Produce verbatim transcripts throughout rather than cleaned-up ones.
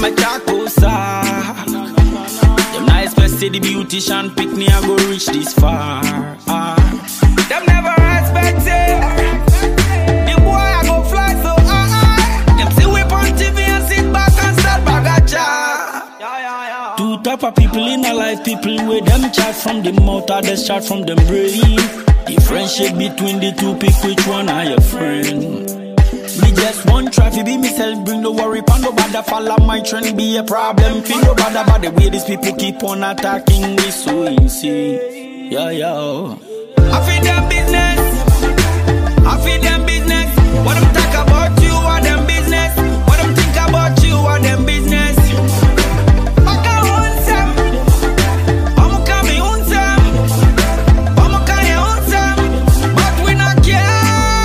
a Chacosa. Them not expect the beautician pick me, I go reach this far. Ah. Them never expect it. The boy I go fly so high. Them see we on T V and sit back and start bagacha. Two type of people in a life, people with them chat from the mouth or they start from them brain. The friendship between the two, pick which one are your friend. Me just one try to be myself, bring the worry pan no bother, follow my trend, be a problem. Feel no bother about the way these people keep on attacking me, so insane. Yeah, yeah. I feel them business, I feel them business. What them talk about you, what them business. What them think about you, what them business. Back I want some, I'm coming on some, I'm coming on some, but we not care.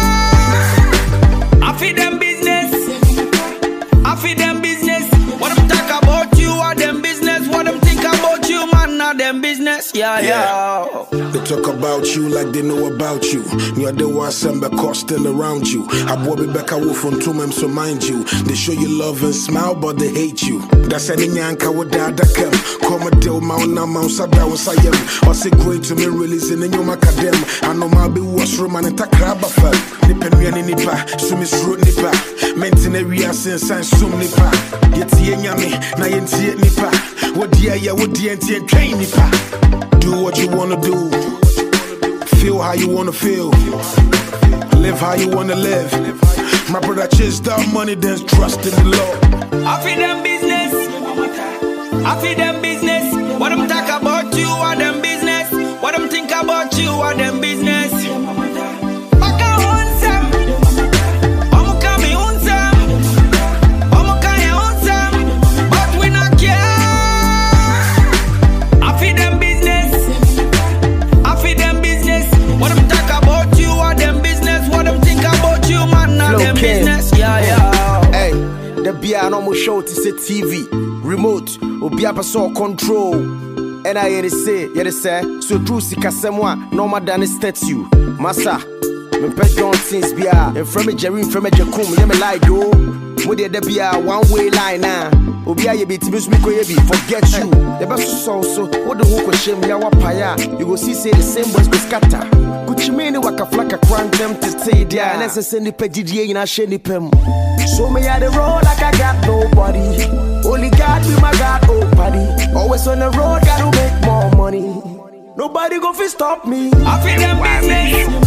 I feel them business, I feel them business. What them talk about you, what them business. What them think about you, man, not them business. Yeah, yeah. yeah. They talk about you like they know about you. Near the was and because still around you. I bought me back away from two men, so mind you. They show you love and smile, but they hate you. That's any yanka with that come. Come a deal, mount now, mount sada was I am. Or say great to me, releasing in your macadam. I know my be washroom and a crab of fun. Nipping me and nipa, sumis root nipa. Mentin area since I sum nipa. Yet yami, na yentie nipa. What dear ya, what dear and train nipa. Do what you wanna do. Feel how you wanna feel. Live how you wanna live. My brother chase that money, there's trust in the Lord. I feel them business, I feel them business. What them talk about you, what them business. What them think about you, what them business. Back I want some, I'm coming on some, I'm coming on some, but we not care. I feel them business, I feel them business. What them talk about you, what them business. What them think about you, man, not them business. Yeah, yeah. Hey, the beer normal show to say T V, remote, or be a person control. And I hear they say, yeah, they say, so true, si kasemwa, no more than a statue. Massa, me pet Johnson's beer, and from a Jerry, from a Jacum, let me lie, yo. Would there be a one way line now? Obia, you be Tibus Mikoyebi, forget you. The best so so, what the hook of shame, Yawa Paya, you go see, say the same boys go scatter. Could you mean waka flaka crank them to say, there, and as I send the pedigree in a shady pem. So me at the road like I got nobody. Only God be my God, oh buddy. Always on the road, gotta make more money. Nobody go fi stop me. I feel them business,